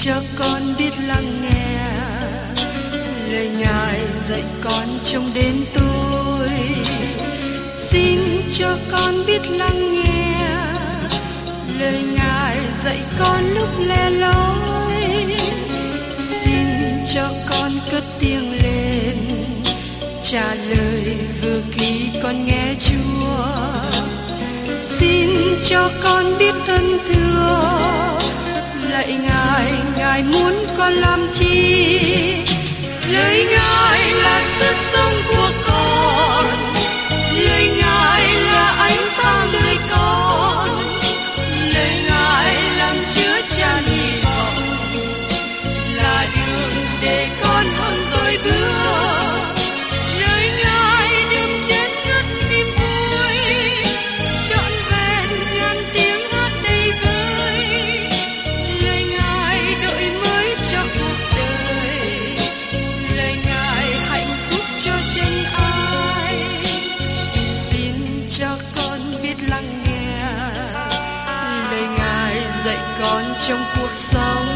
cho con biết lắng nghe lời Ngài dạy con trong đêm tối. Xin cho con biết lắng nghe lời Ngài dạy con lúc lẻ loi. Xin cho con cất tiếng lên trả lời vừa khi con nghe Chúa. Xin cho con biết ơn thưa lạy Ngài, Ngài muốn con làm chi? Lời Ngài là sức sống của con, lời Ngài là ánh sáng đời con, lời Ngài làm chứa chan hy vọng, là đường để con hơn rồi bước. Lời Ngài đừng chết ngất niềm vui, trọn vẹn ngàn tiếng hát đầy vơi. Lời Ngài đổi mới cho cuộc đời, lời Ngài hạnh phúc cho chân ai. Xin cho con biết lắng nghe lời Ngài dạy con trong cuộc sống.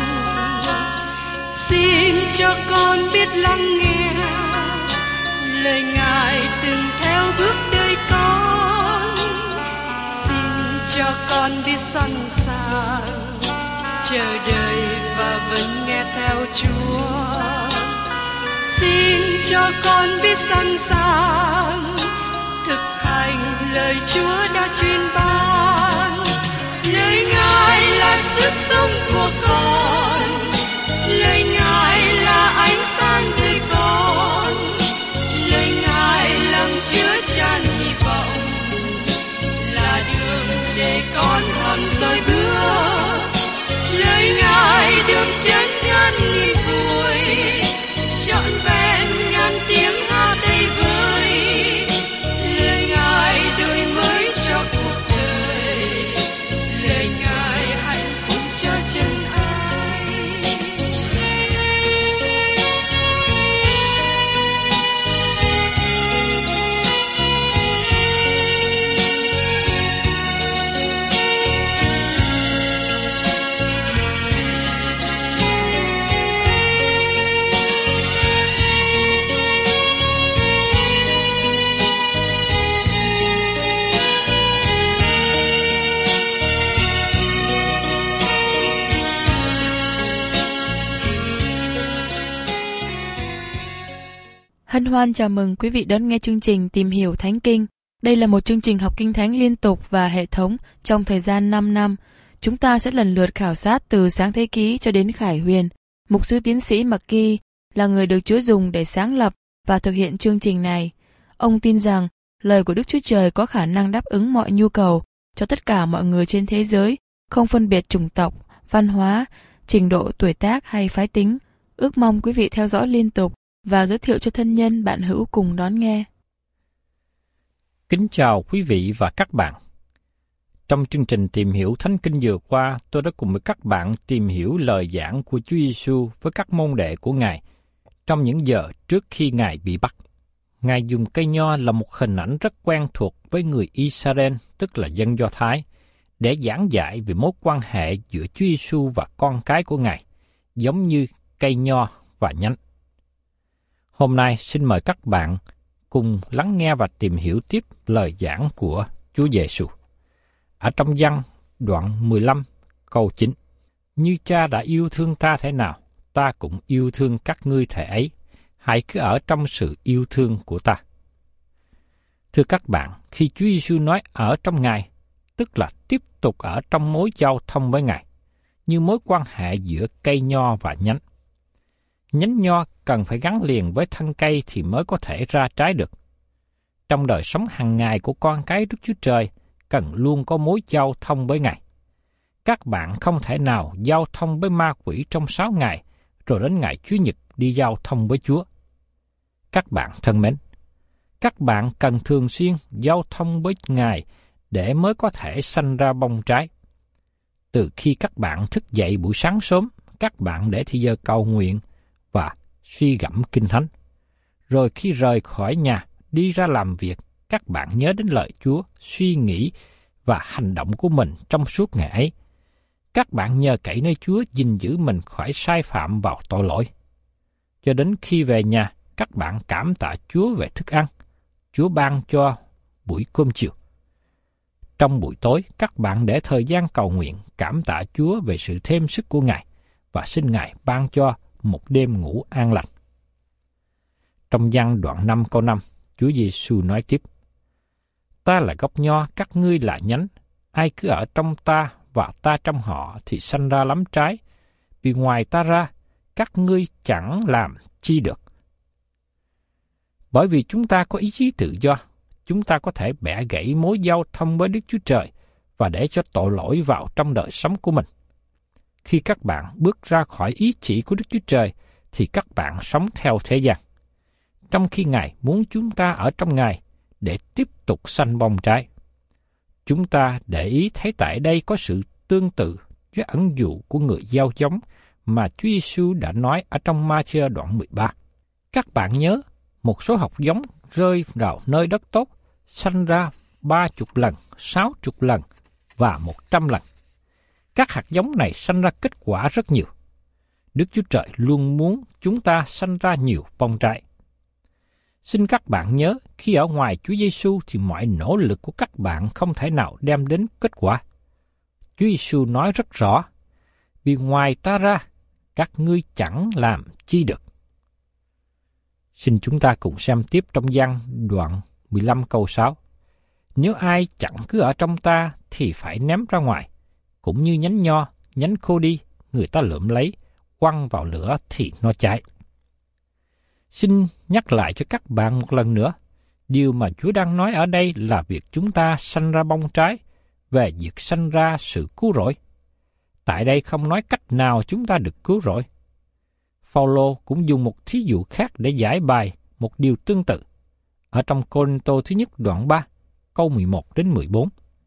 Xin cho con biết lắng nghe lời Ngài đừng theo bước đời con. Xin cho con biết sẵn sàng chờ đợi và vẫn nghe theo Chúa. Xin cho con biết sẵn sàng thực hành lời Chúa đã truyền ban. Lời Ngài là sức sống của con, lời Ngài là ánh sáng đời con, lời Ngài làm chứa chan hy vọng, là đường để con hòn rời bước. Lời Ngài đường chân ngàn nghìn vui, trọn vẹn ngàn tiếng hát đầy vơi. Lời Ngài đổi mới cho cuộc đời, lời Ngài hạnh phúc cho chân ai. Hân hoan chào mừng quý vị đón nghe chương trình Tìm hiểu Thánh Kinh. Đây là một chương trình học Kinh Thánh liên tục và hệ thống trong thời gian 5 năm. Chúng ta sẽ lần lượt khảo sát từ Sáng Thế Ký cho đến Khải Huyền. Mục sư tiến sĩ McGee là người được Chúa dùng để sáng lập và thực hiện chương trình này. Ông tin rằng lời của Đức Chúa Trời có khả năng đáp ứng mọi nhu cầu cho tất cả mọi người trên thế giới, không phân biệt chủng tộc, văn hóa, trình độ tuổi tác hay phái tính. Ước mong quý vị theo dõi liên tục và giới thiệu cho thân nhân bạn hữu cùng đón nghe. Kính chào quý vị và các bạn. Trong chương trình Tìm hiểu Thánh Kinh vừa qua, tôi đã cùng với các bạn tìm hiểu lời giảng của Chúa Giêsu với các môn đệ của Ngài trong những giờ trước khi Ngài bị bắt. Ngài dùng cây nho là một hình ảnh rất quen thuộc với người Israel, tức là dân Do Thái, để giảng dạy về mối quan hệ giữa Chúa Giêsu và con cái của Ngài, giống như cây nho và nhánh. Hôm nay xin mời các bạn cùng lắng nghe và tìm hiểu tiếp lời giảng của Chúa Giêsu. Ở trong Giăng đoạn 15 câu 9: Như Cha đã yêu thương ta thế nào, ta cũng yêu thương các ngươi thể ấy, hãy cứ ở trong sự yêu thương của ta. Thưa các bạn, khi Chúa Giêsu nói ở trong Ngài, tức là tiếp tục ở trong mối giao thông với Ngài, như mối quan hệ giữa cây nho và nhánh. Nhánh nho cần phải gắn liền với thân cây thì mới có thể ra trái được. Trong đời sống hàng ngày của con cái Đức Chúa Trời, cần luôn có mối giao thông với Ngài. Các bạn không thể nào giao thông với ma quỷ trong 6 ngày, rồi đến ngày Chủ nhật đi giao thông với Chúa. Các bạn thân mến, các bạn cần thường xuyên giao thông với Ngài để mới có thể sanh ra bông trái. Từ khi các bạn thức dậy buổi sáng sớm, các bạn để thì giờ cầu nguyện và suy gẫm Kinh Thánh. Rồi khi rời khỏi nhà, đi ra làm việc, các bạn nhớ đến lời Chúa, suy nghĩ và hành động của mình trong suốt ngày ấy. Các bạn nhờ cậy nơi Chúa gìn giữ mình khỏi sai phạm vào tội lỗi. Cho đến khi về nhà, các bạn cảm tạ Chúa về thức ăn Chúa ban cho buổi cơm chiều. Trong buổi tối, các bạn để thời gian cầu nguyện cảm tạ Chúa về sự thêm sức của Ngài và xin Ngài ban cho một đêm ngủ an lành. Trong Giăng đoạn 5 câu 5, Chúa Giêsu nói tiếp: Ta là gốc nho, các ngươi là nhánh. Ai cứ ở trong ta và ta trong họ thì sanh ra lắm trái. Vì ngoài ta ra, các ngươi chẳng làm chi được. Bởi vì chúng ta có ý chí tự do, chúng ta có thể bẻ gãy mối giao thông với Đức Chúa Trời và để cho tội lỗi vào trong đời sống của mình. Khi các bạn bước ra khỏi ý chỉ của Đức Chúa Trời, thì các bạn sống theo thế gian, trong khi Ngài muốn chúng ta ở trong Ngài để tiếp tục sanh bông trái. Chúng ta để ý thấy tại đây có sự tương tự với ẩn dụ của người gieo giống mà Chúa Giêsu đã nói ở trong Ma-thi-ơ đoạn 13. Các bạn nhớ, một số hạt giống rơi vào nơi đất tốt, sanh ra 30 lần, 60 lần và 100 lần. Các hạt giống này sanh ra kết quả rất nhiều. Đức Chúa Trời luôn muốn chúng ta sanh ra nhiều bông trái. Xin các bạn nhớ, khi ở ngoài Chúa Giêsu thì mọi nỗ lực của các bạn không thể nào đem đến kết quả. Chúa Giêsu nói rất rõ: Vì ngoài ta ra, các ngươi chẳng làm chi được. Xin chúng ta cùng xem tiếp trong Giăng đoạn 15 câu 6. Nếu ai chẳng cứ ở trong ta thì phải ném ra ngoài, cũng như nhánh nho, nhánh khô đi, người ta lượm lấy, quăng vào lửa thì nó cháy. Xin nhắc lại cho các bạn một lần nữa, điều mà Chúa đang nói ở đây là việc chúng ta sanh ra bông trái, về việc sanh ra sự cứu rỗi. Tại đây không nói cách nào chúng ta được cứu rỗi. Phao-lô cũng dùng một thí dụ khác để giải bày một điều tương tự. Ở trong Cô-rinh-tô thứ nhất đoạn 3, câu 11 đến 14.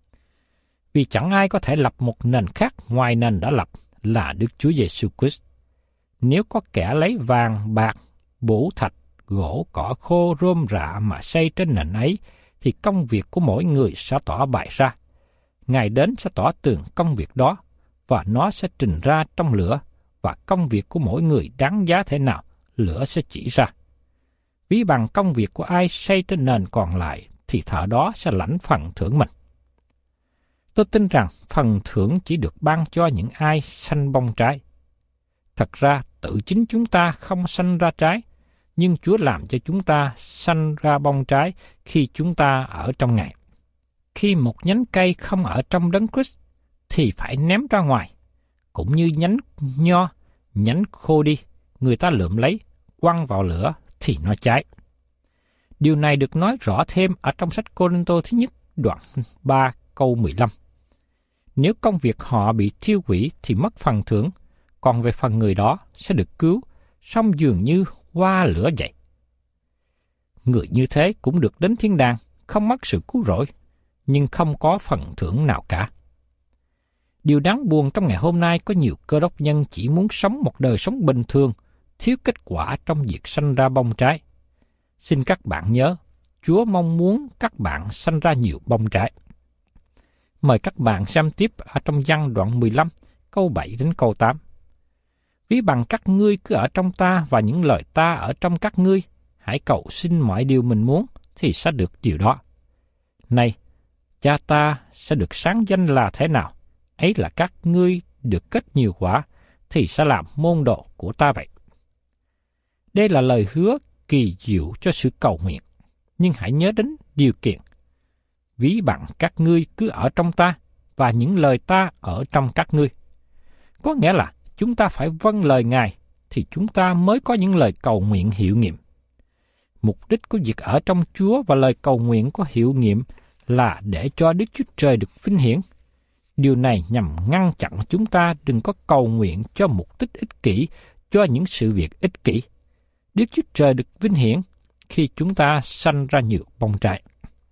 Vì chẳng ai có thể lập một nền khác ngoài nền đã lập là Đức Chúa Giêsu Christ. Nếu có kẻ lấy vàng, bạc, bổ thạch, gỗ, cỏ khô, rơm rạ mà xây trên nền ấy, thì công việc của mỗi người sẽ tỏ bày ra. Ngài đến sẽ tỏ tường công việc đó, và nó sẽ trình ra trong lửa, và công việc của mỗi người đáng giá thế nào, lửa sẽ chỉ ra. Ví bằng công việc của ai xây trên nền còn lại, thì thợ đó sẽ lãnh phần thưởng mình. Tôi tin rằng phần thưởng chỉ được ban cho những ai sanh bông trái. Thật ra, tự chính chúng ta không sanh ra trái, nhưng Chúa làm cho chúng ta sanh ra bông trái khi chúng ta ở trong Ngài. Khi một nhánh cây không ở trong Đấng Christ, thì phải ném ra ngoài, cũng như nhánh nho, nhánh khô đi, người ta lượm lấy, quăng vào lửa thì nó cháy. Điều này được nói rõ thêm ở trong sách Cô-rinh-tô thứ nhất đoạn 3 câu 15. Nếu công việc họ bị thiêu hủy thì mất phần thưởng, còn về phần người đó sẽ được cứu, song dường như qua lửa vậy. Người như thế cũng được đến thiên đàng, không mất sự cứu rỗi, nhưng không có phần thưởng nào cả. Điều đáng buồn trong ngày hôm nay có nhiều Cơ Đốc nhân chỉ muốn sống một đời sống bình thường, thiếu kết quả trong việc sanh ra bông trái. Xin các bạn nhớ, Chúa mong muốn các bạn sanh ra nhiều bông trái. Mời các bạn xem tiếp ở trong Giăng đoạn 15, câu 7 đến câu 8. Ví bằng các ngươi cứ ở trong ta và những lời ta ở trong các ngươi, hãy cầu xin mọi điều mình muốn thì sẽ được điều đó. Này, Cha ta sẽ được sáng danh là thế nào? Ấy là các ngươi được kết nhiều quả thì sẽ làm môn đồ của ta vậy. Đây là lời hứa kỳ diệu cho sự cầu nguyện, nhưng hãy nhớ đến điều kiện. Ví bằng các ngươi cứ ở trong ta và những lời ta ở trong các ngươi. Có nghĩa là chúng ta phải vâng lời Ngài thì chúng ta mới có những lời cầu nguyện hiệu nghiệm. Mục đích của việc ở trong Chúa và lời cầu nguyện có hiệu nghiệm là để cho Đức Chúa Trời được vinh hiển. Điều này nhằm ngăn chặn chúng ta đừng có cầu nguyện cho mục đích ích kỷ, cho những sự việc ích kỷ. Đức Chúa Trời được vinh hiển khi chúng ta sanh ra nhiều bông trái.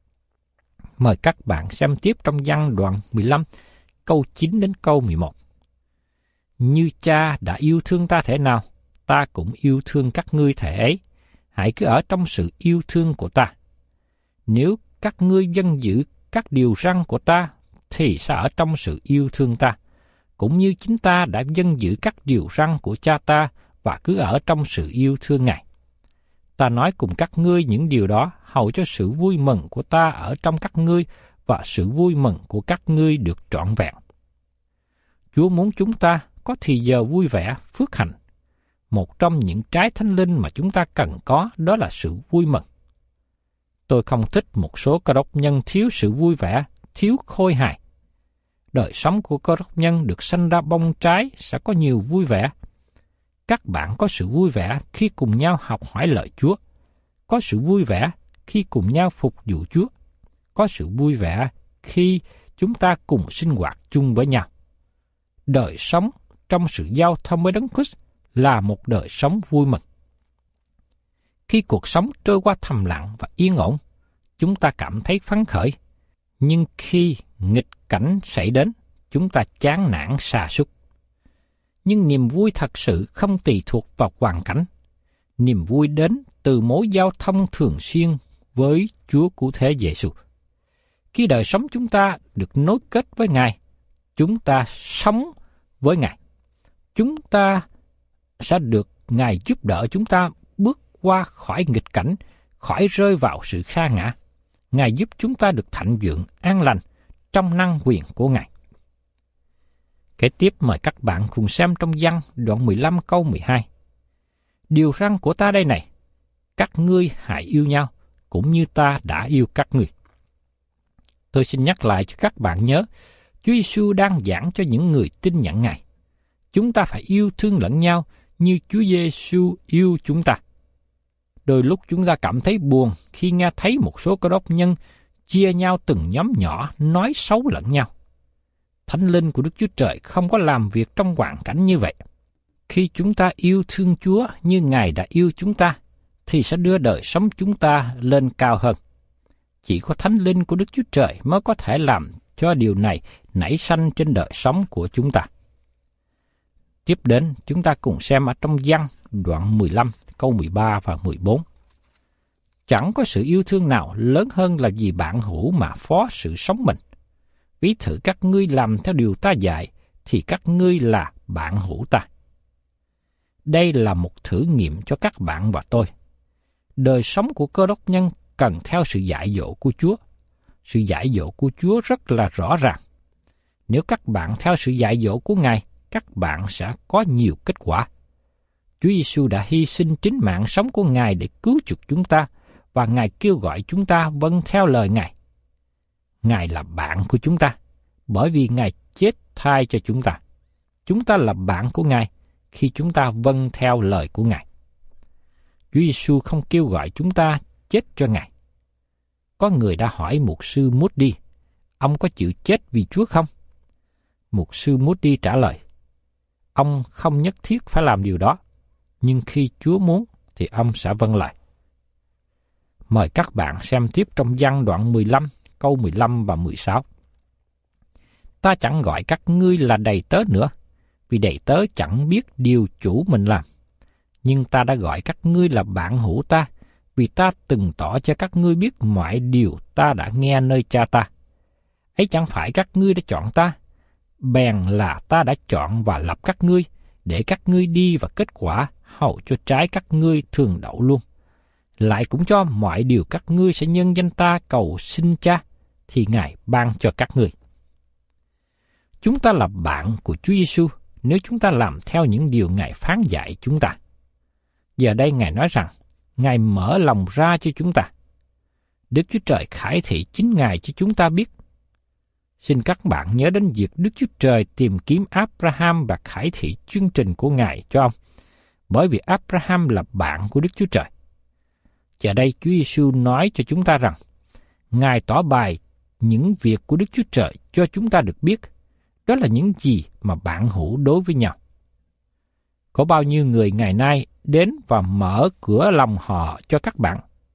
Mời các bạn xem tiếp trong Giăng đoạn 15, câu 9 đến câu 11. Như Cha đã yêu thương ta thể nào, ta cũng yêu thương các ngươi thể ấy. Hãy cứ ở trong sự yêu thương của ta. Nếu các ngươi vâng giữ các điều răn của ta, thì sẽ ở trong sự yêu thương ta. cũng như chính ta đã vâng giữ các điều răn của Cha ta và cứ ở trong sự yêu thương Ngài. Ta nói cùng các ngươi những điều đó hầu cho sự vui mừng của ta ở trong các ngươi và sự vui mừng của các ngươi được trọn vẹn. Chúa muốn chúng ta có thì giờ vui vẻ, phước hạnh. Một trong những trái thánh linh mà chúng ta cần có đó là sự vui mừng. Tôi không thích một số cơ đốc nhân thiếu sự vui vẻ, thiếu khôi hài. Đời sống của cơ đốc nhân được sanh ra bông trái sẽ có nhiều vui vẻ. Các bạn có sự vui vẻ khi cùng nhau học hỏi lời Chúa, có sự vui vẻ khi cùng nhau phục vụ Chúa, có sự vui vẻ khi chúng ta cùng sinh hoạt chung với nhau. Đời sống trong sự giao thông với Đấng Christ là một đời sống vui mừng. Khi cuộc sống trôi qua thầm lặng và yên ổn, chúng ta cảm thấy phấn khởi. Nhưng khi nghịch cảnh xảy đến, chúng ta chán nản sa sút. Nhưng niềm vui thật sự không tùy thuộc vào hoàn cảnh. Niềm vui đến từ mối giao thông thường xuyên với Chúa Cứu Thế Giêsu. Khi đời sống chúng ta được nối kết với Ngài, chúng ta sống với Ngài. Chúng ta sẽ được Ngài giúp đỡ chúng ta bước qua khỏi nghịch cảnh, khỏi rơi vào sự sa ngã. Ngài giúp chúng ta được thạnh vượng, an lành trong năng quyền của Ngài. Kế tiếp mời các bạn cùng xem trong Giăng đoạn 15 câu 12. Điều răn của ta đây này, các ngươi hãy yêu nhau, cũng như ta đã yêu các ngươi. Tôi xin nhắc lại cho các bạn nhớ, Chúa Giêsu đang giảng cho những người tin nhận Ngài. Chúng ta phải yêu thương lẫn nhau như Chúa Giêsu yêu chúng ta. Đôi lúc chúng ta cảm thấy buồn khi nghe thấy một số cơ đốc nhân chia nhau từng nhóm nhỏ nói xấu lẫn nhau. Thánh linh của Đức Chúa Trời không có làm việc trong hoàn cảnh như vậy. Khi chúng ta yêu thương Chúa như Ngài đã yêu chúng ta, thì sẽ đưa đời sống chúng ta lên cao hơn. Chỉ có Thánh linh của Đức Chúa Trời mới có thể làm cho điều này nảy sanh trên đời sống của chúng ta. Tiếp đến, chúng ta cùng xem ở trong Giăng đoạn 15, câu 13 và 14. Chẳng có sự yêu thương nào lớn hơn là vì bạn hữu mà phó sự sống mình. Ví thử các ngươi làm theo điều ta dạy, thì các ngươi là bạn hữu ta. Đây là một thử nghiệm cho các bạn và tôi. Đời sống của cơ đốc nhân cần theo sự dạy dỗ của Chúa. Sự dạy dỗ của Chúa rất là rõ ràng. Nếu các bạn theo sự dạy dỗ của Ngài, các bạn sẽ có nhiều kết quả. Chúa Giêsu đã hy sinh chính mạng sống của Ngài để cứu chuộc chúng ta, và Ngài kêu gọi chúng ta vâng theo lời Ngài. Ngài là bạn của chúng ta, bởi vì Ngài chết thay cho chúng ta. Chúng ta là bạn của Ngài khi chúng ta vâng theo lời của Ngài. Chúa Giêsu không kêu gọi chúng ta chết cho Ngài. Có người đã hỏi mục sư Moody, ông có chịu chết vì Chúa không? Mục sư Moody trả lời, ông không nhất thiết phải làm điều đó, nhưng khi Chúa muốn thì ông sẽ vâng lời. Mời các bạn xem tiếp trong Giăng đoạn 15, câu 15 và 16. Ta chẳng gọi các ngươi là đầy tớ nữa, vì đầy tớ chẳng biết điều chủ mình làm. Nhưng ta đã gọi các ngươi là bạn hữu ta, vì ta từng tỏ cho các ngươi biết mọi điều ta đã nghe nơi cha ta. Ấy chẳng phải các ngươi đã chọn ta, bèn là ta đã chọn và lập các ngươi, để các ngươi đi và kết quả, hầu cho trái các ngươi thường đậu luôn. Lại cũng cho mọi điều các ngươi sẽ nhân danh ta cầu xin cha, thì Ngài ban cho các ngươi. Chúng ta là bạn của Chúa Giêsu nếu chúng ta làm theo những điều Ngài phán dạy chúng ta. Giờ đây Ngài nói rằng, Ngài mở lòng ra cho chúng ta. Đức Chúa Trời khải thị chính Ngài cho chúng ta biết. Xin các bạn nhớ đến việc Đức Chúa Trời tìm kiếm Abraham và khải thị chương trình của Ngài cho ông, bởi vì Abraham là bạn của Đức Chúa Trời. Giờ đây Chúa Giêsu nói cho chúng ta rằng, Ngài tỏ bày những việc của Đức Chúa Trời cho chúng ta được biết. Đó là những gì mà bạn hữu đối với nhau. Có bao nhiêu người ngày nay đến và mở cửa lòng họ cho các bạn?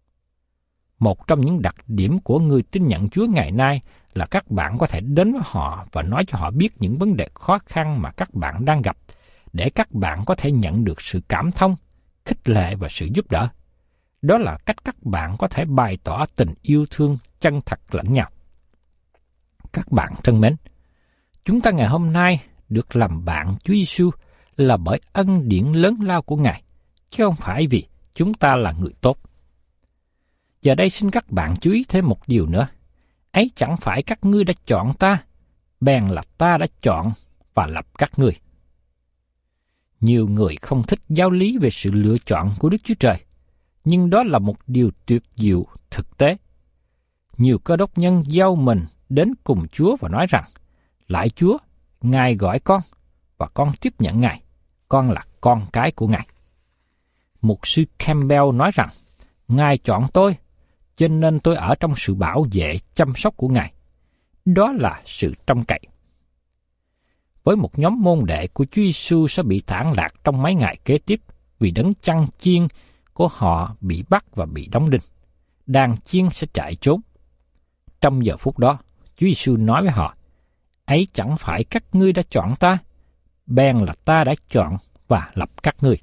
Một trong những đặc điểm của người tin nhận Chúa ngày nay là các bạn có thể đến với họ và nói cho họ biết những vấn đề khó khăn mà các bạn đang gặp, để các bạn có thể nhận được sự cảm thông, khích lệ và sự giúp đỡ. Đó là cách các bạn có thể bày tỏ tình yêu thương chân thật lẫn nhau. Các bạn thân mến, chúng ta ngày hôm nay được làm bạn Chúa Giêsu là bởi ân điển lớn lao của Ngài, chứ không phải vì chúng ta là người tốt. Giờ đây xin các bạn chú ý thêm một điều nữa. Ấy chẳng phải các ngươi đã chọn ta, bèn là ta đã chọn và lập các ngươi. Nhiều người không thích giáo lý về sự lựa chọn của Đức Chúa Trời, nhưng đó là một điều tuyệt diệu thực tế. Nhiều cơ đốc nhân giao mình đến cùng Chúa và nói rằng, lạy Chúa, Ngài gọi con, và con tiếp nhận Ngài, con là con cái của Ngài. Mục sư Campbell nói rằng, Ngài chọn tôi, cho nên tôi ở trong sự bảo vệ chăm sóc của Ngài. Đó là sự trông cậy. Với một nhóm môn đệ của Chúa Giêsu sẽ bị tản lạc trong mấy ngày kế tiếp vì đấng chăn chiên của họ bị bắt và bị đóng đinh. Đàn chiên sẽ chạy trốn. Trong giờ phút đó, Chúa Giêsu nói với họ, ấy chẳng phải các ngươi đã chọn ta, bèn là ta đã chọn và lập các ngươi.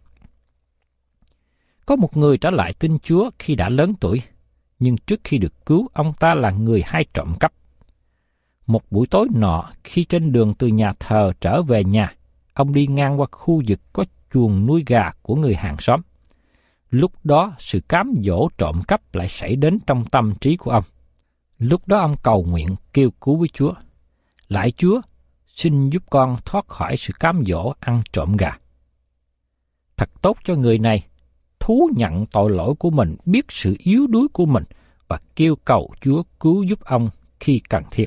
Có một người trở lại tin Chúa khi đã lớn tuổi, nhưng trước khi được cứu, ông ta là người hay trộm cắp. Một buổi tối nọ, khi trên đường từ nhà thờ trở về nhà, ông đi ngang qua khu vực có chuồng nuôi gà của người hàng xóm. Lúc đó, sự cám dỗ trộm cắp lại xảy đến trong tâm trí của ông. Lúc đó ông cầu nguyện kêu cứu với Chúa. Lạy Chúa, xin giúp con thoát khỏi sự cám dỗ ăn trộm gà. Thật tốt cho người này, thú nhận tội lỗi của mình, biết sự yếu đuối của mình và kêu cầu Chúa cứu giúp ông khi cần thiết.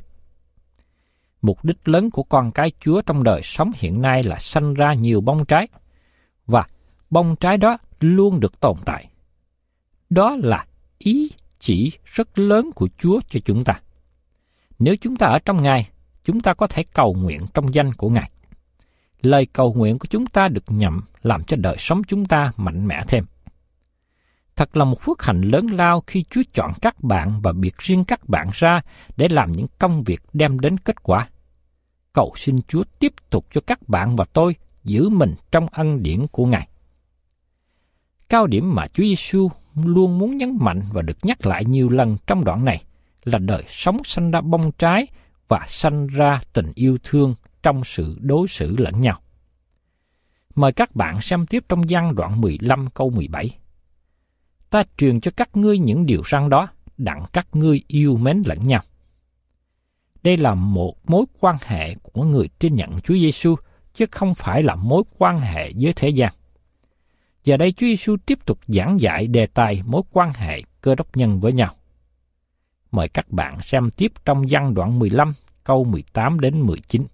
Mục đích lớn của con cái Chúa trong đời sống hiện nay là sanh ra nhiều bông trái, và bông trái đó luôn được tồn tại. Đó là ý chỉ rất lớn của Chúa cho chúng ta. Nếu chúng ta ở trong Ngài, chúng ta có thể cầu nguyện trong danh của Ngài. Lời cầu nguyện của chúng ta được nhậm làm cho đời sống chúng ta mạnh mẽ thêm. Thật là một phước hạnh lớn lao khi Chúa chọn các bạn và biệt riêng các bạn ra để làm những công việc đem đến kết quả. Cầu xin Chúa tiếp tục cho các bạn và tôi giữ mình trong ân điển của Ngài. Cao điểm mà Chúa Giêsu luôn muốn nhấn mạnh và được nhắc lại nhiều lần trong đoạn này là đời sống sanh ra bông trái và sanh ra tình yêu thương trong sự đối xử lẫn nhau. Mời các bạn xem tiếp trong Giăng đoạn 15 câu 17. Ta truyền cho các ngươi những điều răn đó, đặng các ngươi yêu mến lẫn nhau. Đây là một mối quan hệ của người tin nhận Chúa Giêsu, chứ không phải là mối quan hệ với thế gian. Giờ đây Chúa Giêsu tiếp tục giảng dạy đề tài mối quan hệ cơ đốc nhân với nhau. Mời các bạn xem tiếp trong Giăng đoạn 15, câu 18 đến 19.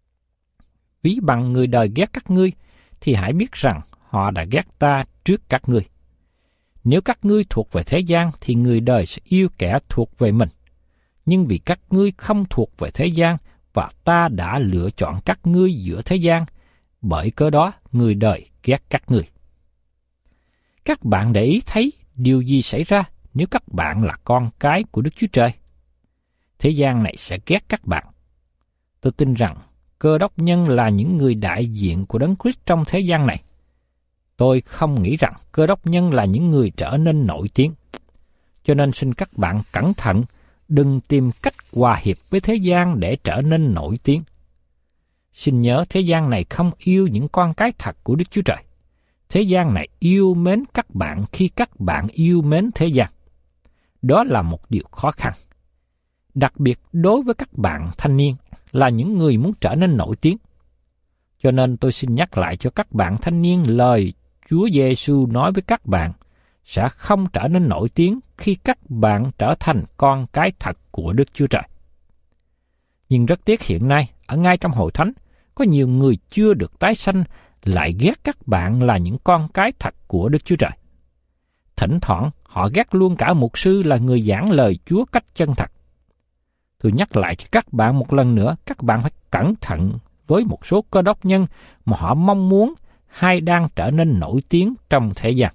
Ví bằng người đời ghét các ngươi, thì hãy biết rằng họ đã ghét ta trước các ngươi. Nếu các ngươi thuộc về thế gian, thì người đời sẽ yêu kẻ thuộc về mình. Nhưng vì các ngươi không thuộc về thế gian, và ta đã lựa chọn các ngươi giữa thế gian, bởi cớ đó người đời ghét các ngươi. Các bạn để ý thấy điều gì xảy ra nếu các bạn là con cái của Đức Chúa Trời? Thế gian này sẽ ghét các bạn. Tôi tin rằng cơ đốc nhân là những người đại diện của Đấng Christ trong thế gian này. Tôi không nghĩ rằng cơ đốc nhân là những người trở nên nổi tiếng. Cho nên xin các bạn cẩn thận, đừng tìm cách hòa hiệp với thế gian để trở nên nổi tiếng. Xin nhớ thế gian này không yêu những con cái thật của Đức Chúa Trời. Thế gian này yêu mến các bạn khi các bạn yêu mến thế gian. Đó là một điều khó khăn. Đặc biệt đối với các bạn thanh niên là những người muốn trở nên nổi tiếng. Cho nên tôi xin nhắc lại cho các bạn thanh niên lời Chúa Giêsu nói với các bạn sẽ không trở nên nổi tiếng khi các bạn trở thành con cái thật của Đức Chúa Trời. Nhưng rất tiếc hiện nay, ở ngay trong hội thánh, có nhiều người chưa được tái sanh lại ghét các bạn là những con cái thật của Đức Chúa Trời. Thỉnh thoảng, họ ghét luôn cả mục sư là người giảng lời Chúa cách chân thật. Tôi nhắc lại cho các bạn một lần nữa, các bạn phải cẩn thận với một số cơ đốc nhân mà họ mong muốn hay đang trở nên nổi tiếng trong thế gian.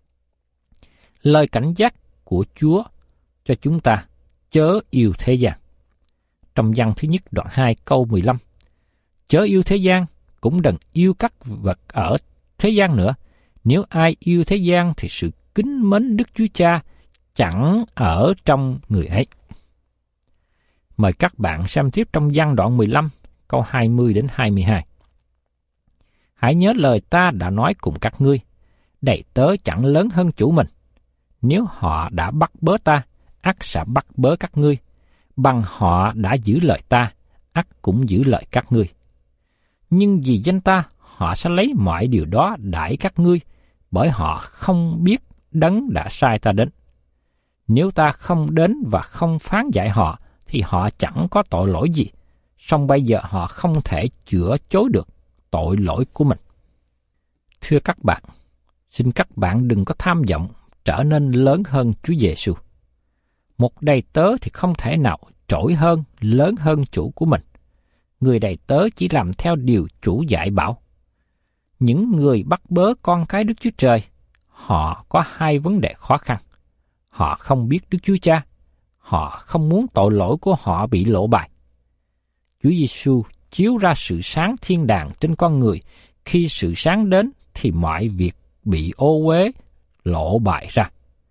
Lời cảnh giác của Chúa cho chúng ta chớ yêu thế gian. Trong Giăng thứ nhất đoạn 2 câu 15, chớ yêu thế gian, cũng đừng yêu các vật ở thế gian nữa. Nếu ai yêu thế gian thì sự kính mến Đức Chúa Cha chẳng ở trong người ấy. Mời các bạn xem tiếp trong Giăng đoạn 15 câu 20 đến 22. Hãy nhớ lời ta đã nói cùng các ngươi, đầy tớ chẳng lớn hơn chủ mình. Nếu họ đã bắt bớ ta, ắt sẽ bắt bớ các ngươi. Bằng họ đã giữ lời ta, ắt cũng giữ lời các ngươi. Nhưng vì danh ta, họ sẽ lấy mọi điều đó đãi các ngươi, bởi họ không biết đấng đã sai ta đến. Nếu ta không đến và không phán dạy họ, thì họ chẳng có tội lỗi gì, song bây giờ họ không thể chữa chối được tội lỗi của mình. Thưa các bạn, xin các bạn đừng có tham vọng trở nên lớn hơn Chúa Giêsu. Một đầy tớ thì không thể nào trỗi hơn, lớn hơn chủ của mình. Người đầy tớ chỉ làm theo điều chủ dạy bảo. Những người bắt bớ con cái Đức Chúa Trời, họ có hai vấn đề khó khăn. Họ không biết Đức Chúa Cha, họ không muốn tội lỗi của họ bị lộ bài. Chúa Giêsu chiếu ra sự sáng thiên đàng trên con người. Khi sự sáng đến thì mọi việc bị ô uế, lộ bại ra.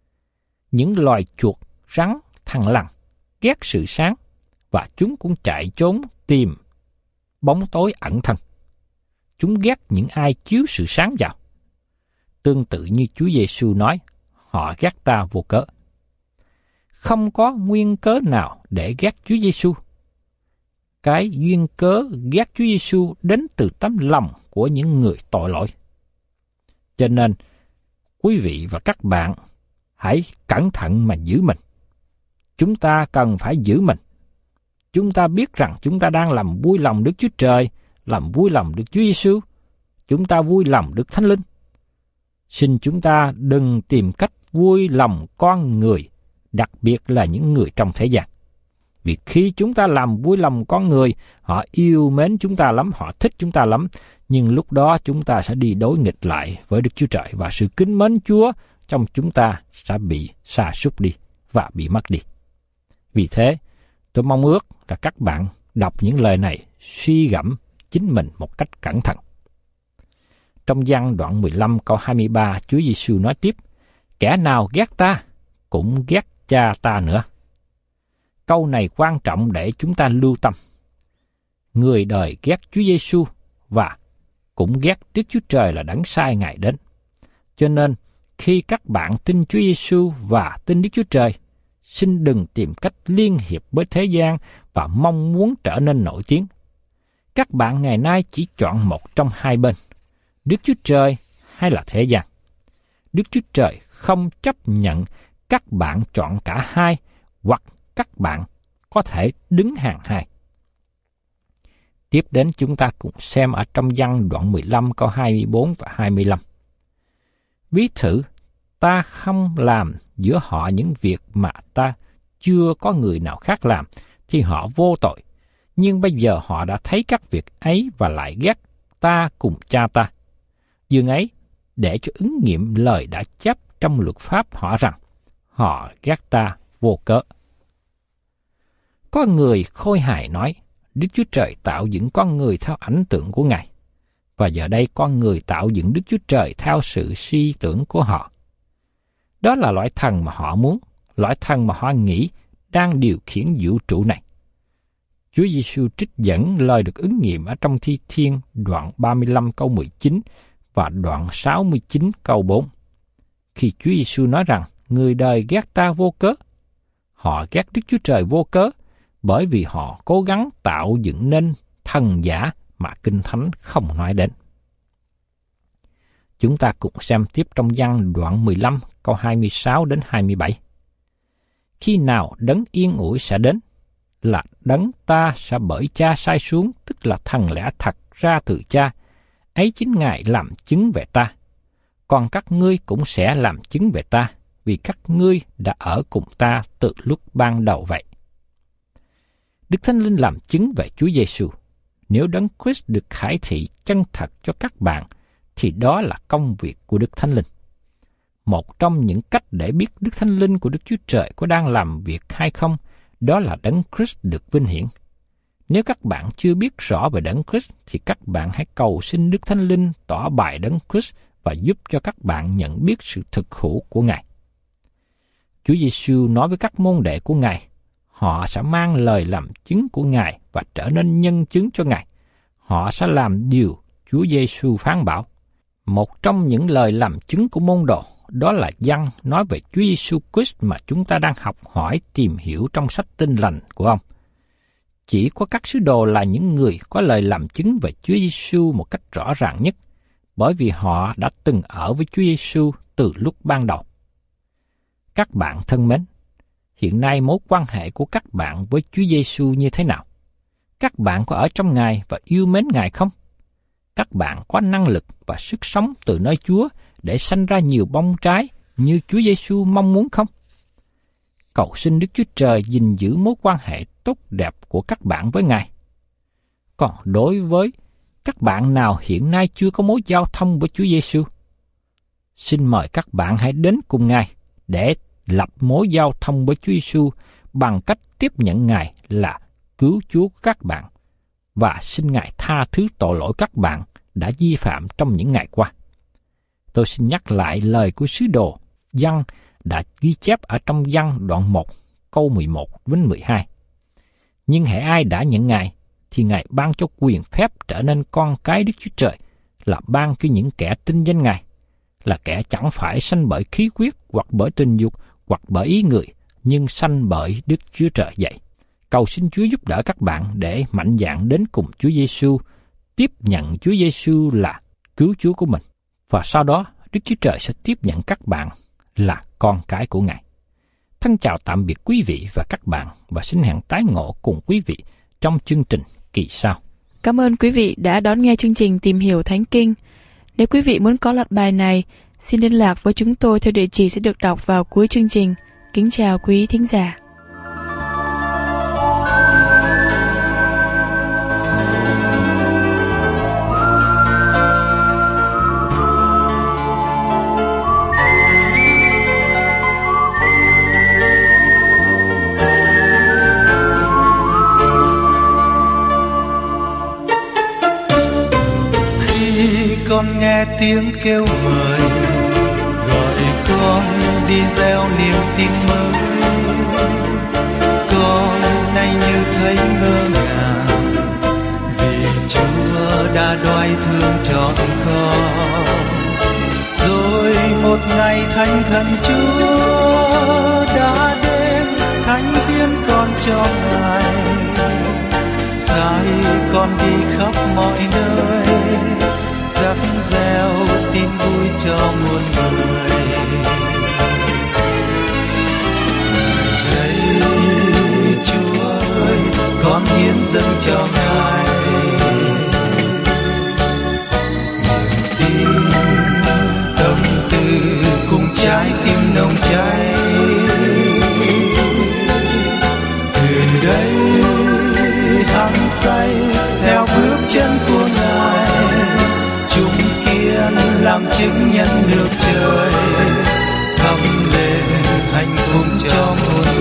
Những loài chuột, rắn, thằn lằn ghét sự sáng, và chúng cũng chạy trốn tìm bóng tối ẩn thân. Chúng ghét những ai chiếu sự sáng vào. Tương tự như Chúa Giêsu nói, họ ghét ta vô cớ. Không có nguyên cớ nào để ghét Chúa Giêsu. Cái duyên cớ ghét Chúa Giêsu đến từ tấm lòng của những người tội lỗi. Cho nên, quý vị và các bạn hãy cẩn thận mà giữ mình. Chúng ta cần phải giữ mình. Chúng ta biết rằng chúng ta đang làm vui lòng Đức Chúa Trời, làm vui lòng Đức Chúa Giêsu. Chúng ta vui lòng Đức Thánh Linh. Xin chúng ta đừng tìm cách vui lòng con người, đặc biệt là những người trong thế gian. Vì khi chúng ta làm vui lòng con người, họ yêu mến chúng ta lắm, họ thích chúng ta lắm. Nhưng lúc đó chúng ta sẽ đi đối nghịch lại với Đức Chúa Trời, và sự kính mến Chúa trong chúng ta sẽ bị sa sút đi và bị mất đi. Vì thế, tôi mong ước là các bạn đọc những lời này suy gẫm chính mình một cách cẩn thận. Trong Giăng đoạn 15 câu 23, Chúa Giêsu nói tiếp, kẻ nào ghét ta, cũng ghét Cha ta nữa. Câu này quan trọng để chúng ta lưu tâm. Người đời ghét Chúa Giêsu và cũng ghét Đức Chúa Trời là đấng sai Ngài đến. Cho nên, khi các bạn tin Chúa Giêsu và tin Đức Chúa Trời, xin đừng tìm cách liên hiệp với thế gian và mong muốn trở nên nổi tiếng. Các bạn ngày nay chỉ chọn một trong hai bên, Đức Chúa Trời hay là thế gian. Đức Chúa Trời không chấp nhận các bạn chọn cả hai, hoặc các bạn có thể đứng hàng hai. Tiếp đến chúng ta cùng xem ở trong Giăng đoạn 15 câu 24 và 25. Ví thử, ta không làm giữa họ những việc mà ta chưa có người nào khác làm, thì họ vô tội. Nhưng bây giờ họ đã thấy các việc ấy và lại ghét ta cùng Cha ta. Dường ấy, để cho ứng nghiệm lời đã chép trong luật pháp họ rằng, họ ghét ta vô cớ. Có người khôi hài nói, Đức Chúa Trời tạo dựng con người theo ảnh tượng của Ngài, và giờ đây con người tạo dựng Đức Chúa Trời theo sự suy tưởng của họ. Đó là loại thần mà họ muốn, loại thần mà họ nghĩ đang điều khiển vũ trụ này. Chúa Giêsu trích dẫn lời được ứng nghiệm ở trong Thi Thiên đoạn 35 câu 19 và đoạn 69 câu 4. Khi Chúa Giêsu nói rằng người đời ghét ta vô cớ, họ ghét Đức Chúa Trời vô cớ, bởi vì họ cố gắng tạo dựng nên thần giả mà Kinh Thánh không nói đến. Chúng ta cùng xem tiếp trong Giăng đoạn 15 câu 26 đến 27. Khi nào đấng yên ủi sẽ đến, là đấng ta sẽ bởi Cha sai xuống, tức là thần lẽ thật ra từ Cha, ấy chính Ngài làm chứng về ta. Còn các ngươi cũng sẽ làm chứng về ta, vì các ngươi đã ở cùng ta từ lúc ban đầu vậy. Đức Thánh Linh làm chứng về Chúa Giêsu. Nếu Đấng Christ được khải thị chân thật cho các bạn, thì đó là công việc của Đức Thánh Linh. Một trong những cách để biết Đức Thánh Linh của Đức Chúa Trời có đang làm việc hay không, đó là Đấng Christ được vinh hiển. Nếu các bạn chưa biết rõ về Đấng Christ, thì các bạn hãy cầu xin Đức Thánh Linh tỏ bày Đấng Christ và giúp cho các bạn nhận biết sự thực hữu của Ngài. Chúa Giêsu nói với các môn đệ của Ngài, họ sẽ mang lời làm chứng của Ngài và trở nên nhân chứng cho Ngài. Họ sẽ làm điều Chúa Giêsu phán bảo. Một trong những lời làm chứng của môn đồ đó là Giăng nói về Chúa Giêsu Christ mà chúng ta đang học hỏi tìm hiểu trong sách Tin Lành của ông. Chỉ có các sứ đồ là những người có lời làm chứng về Chúa Giêsu một cách rõ ràng nhất, bởi vì họ đã từng ở với Chúa Giêsu từ lúc ban đầu. Các bạn thân mến, hiện nay mối quan hệ của các bạn với Chúa Giêsu như thế nào? Các bạn có ở trong Ngài và yêu mến Ngài không? Các bạn có năng lực và sức sống từ nơi Chúa để sanh ra nhiều bông trái như Chúa Giêsu mong muốn không? Cầu xin Đức Chúa Trời gìn giữ mối quan hệ tốt đẹp của các bạn với Ngài. Còn đối với các bạn nào hiện nay chưa có mối giao thông với Chúa Giêsu, xin mời các bạn hãy đến cùng Ngài để lập mối giao thông với Chúa Giêsu bằng cách tiếp nhận Ngài là cứu Chúa của các bạn và xin Ngài tha thứ tội lỗi các bạn đã vi phạm trong những ngày qua. Tôi xin nhắc lại lời của sứ đồ Giăng đã ghi chép ở trong Giăng đoạn 1 câu 11 đến 12. Nhưng hễ ai đã nhận Ngài thì Ngài ban cho quyền phép trở nên con cái Đức Chúa Trời, là ban cho những kẻ tin danh Ngài, là kẻ chẳng phải sanh bởi khí huyết hoặc bởi tình dục hoặc bởi ý người, nhưng sanh bởi Đức Chúa Trời vậy. Cầu xin Chúa giúp đỡ các bạn để mạnh dạn đến cùng Chúa Giêsu, tiếp nhận Chúa Giêsu là cứu Chúa của mình, và sau đó Đức Chúa Trời sẽ tiếp nhận các bạn là con cái của Ngài. Thân chào tạm biệt quý vị và các bạn, và xin hẹn tái ngộ cùng quý vị trong chương trình kỳ sau. Cảm ơn quý vị đã đón nghe chương trình Tìm Hiểu Thánh Kinh. Nếu quý vị muốn có loạt bài này, xin liên lạc với chúng tôi theo địa chỉ sẽ được đọc vào cuối chương trình. Kính chào quý thính giả. Con nghe tiếng kêu mời, gọi con đi gieo niềm tin mới. Con nay như thấy ngơ ngàng, vì Chúa đã đoái thương trọn con. Rồi một ngày thánh thần Chúa đã đến, thánh hiến con cho Ngài, sai con đi khắp mọi nơi, rắc reo tin vui cho muôn người. Đây Chúa ơi, con hiến dâng cho Ngài niềm tin, tâm tư cùng trái tim nồng cháy. Từ đây hăng say theo bước chân của Ngài, chúng kiên làm chứng nhân được trời, thắp lên hạnh phúc cho muôn